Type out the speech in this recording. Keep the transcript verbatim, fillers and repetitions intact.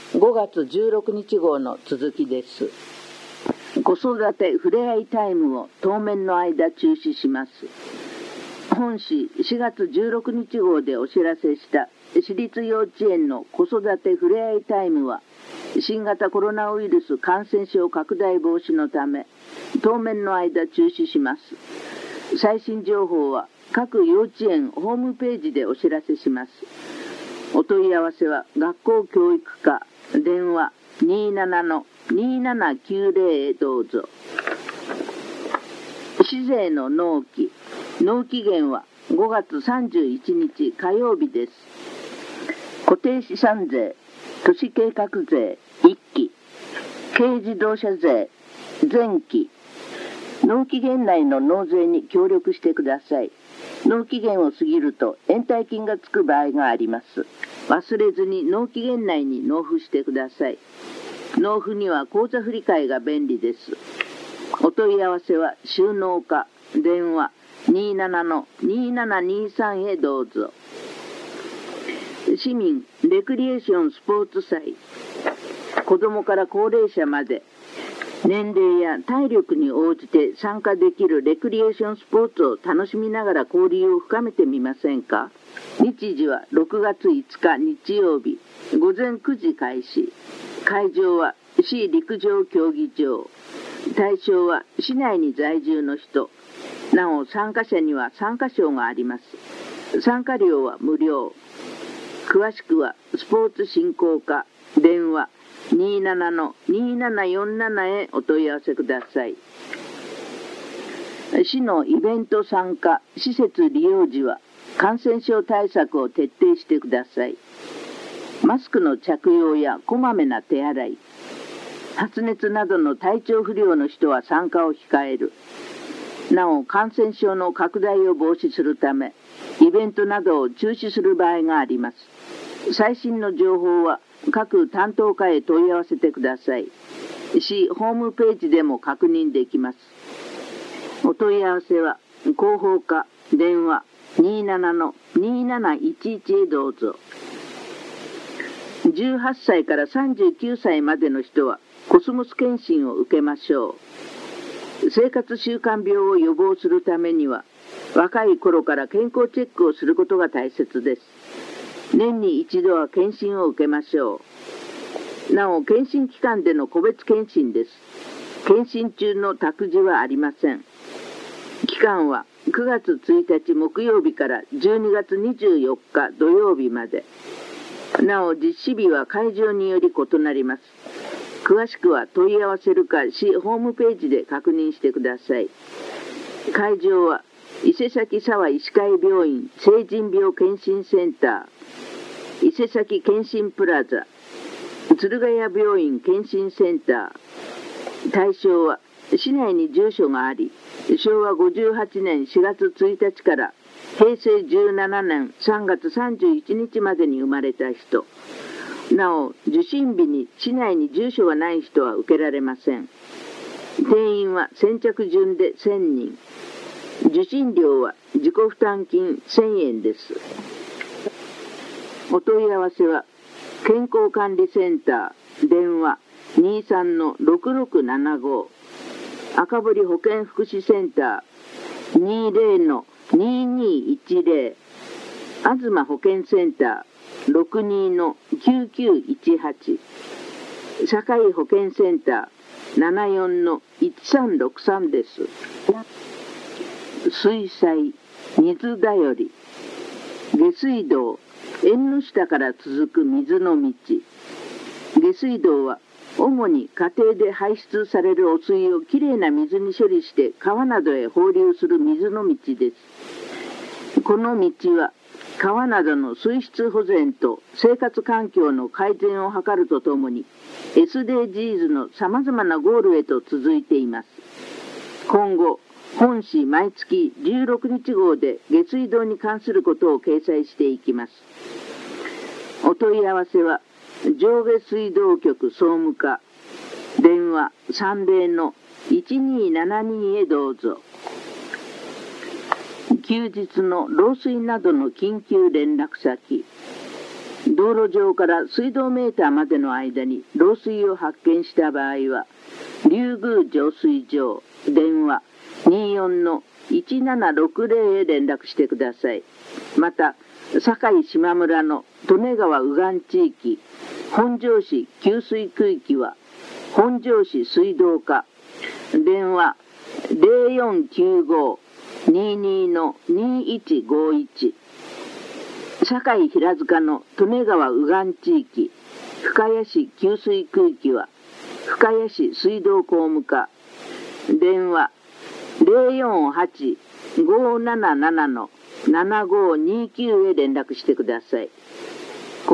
ごがつじゅうろくにち号の続きです。子育てふれあいタイムを当面の間中止します。本誌しがつじゅうろくにち号でお知らせした私立幼稚園の子育てふれあいタイムは、新型コロナウイルス感染症拡大防止のため当面の間中止します。最新情報は各幼稚園ホームページでお知らせします。お問い合わせは学校教育課電話 にーななのにーななきゅうぜろ へどうぞ。市税の納期納期限はごがつさんじゅういちにち火曜日です。固定資産税、都市計画税いっき、軽自動車税前期、納期限内の納税に協力してください。納期限を過ぎると延滞金がつく場合があります。忘れずに納期限内に納付してください。納付には口座振替が便利です。お問い合わせは収納課電話 にーななのにーななにーさん へどうぞ。市民レクリエーションスポーツ祭、子どもから高齢者まで年齢や体力に応じて参加できるレクリエーションスポーツを楽しみながら交流を深めてみませんか。日時はろくがついつか日曜日ごぜんくじ開始。会場は市陸上競技場。対象は市内に在住の人。なお参加者には参加賞があります。参加料は無料。詳しくはスポーツ振興課電話 にーななのにーななよんなな へお問い合わせください。市のイベント参加施設利用時は感染症対策を徹底してください。マスクの着用やこまめな手洗い、発熱などの体調不良の人は参加を控える。なお感染症の拡大を防止するためイベントなどを中止する場合があります。最新の情報は各担当課へ問い合わせてください。市ホームページでも確認できます。お問い合わせは広報課電話 にーななのにーなないちいち へどうぞ。じゅうはっさいからさんじゅうきゅうさいまでの人はコスモス検診を受けましょう。生活習慣病を予防するためには若い頃から健康チェックをすることが大切です。年に一度は検診を受けましょう。なお検診機関での個別検診です。検診中の託児はありません。期間はくがつついたち木曜日からじゅうにがつにじゅうよっか土曜日まで。なお実施日は会場により異なります。詳しくは問い合わせるか市ホームページで確認してください。会場は伊勢崎沢医師会病院成人病検診センター、伊勢崎検診プラザ、鶴ヶ谷病院検診センター。対象は市内に住所があり、しょうわごじゅうはちねんしがつついたちからへいせいじゅうななねんさんがつさんじゅういちにちまでに生まれた人。なお受診日に市内に住所がない人は受けられません。定員は先着順でせんにん。受診料は自己負担金せんえんです。お問い合わせは健康管理センター電話 にーさんのろくろくななご、赤堀保健福祉センター にーぜろのにーにーいちぜろ、東保健センター ろくにーのきゅうきゅういちはち、社会保健センター ななよんのいちさんろくさんです。水災、水だより、下水道、縁の下から続く水の道。下水道は主に家庭で排出される汚水をきれいな水に処理して川などへ放流する水の道です。この道は川などの水質保全と生活環境の改善を図るとともに エスディージーズ のさまざまなゴールへと続いています。今後本誌毎月じゅうろくにち号で下水道に関することを掲載していきます。お問い合わせは上下水道局総務課電話さんぜろのいちにーななにへどうぞ。休日の漏水などの緊急連絡先道路上から水道メーターまでの間に漏水を発見した場合は、竜宮浄水場電話 にじゅうよんのいちななろくぜろ へ連絡してください。また、堺島村の利根川右岸地域、本庄市給水区域は、本庄市水道課電話 ゼロよんきゅうご にじゅうにのにいちごいち、堺平塚の利根川右岸地域、深谷市給水区域は、深谷市水道工務課電話 ゼロよんはち ごーなななな のななごーにきゅう へ連絡してください。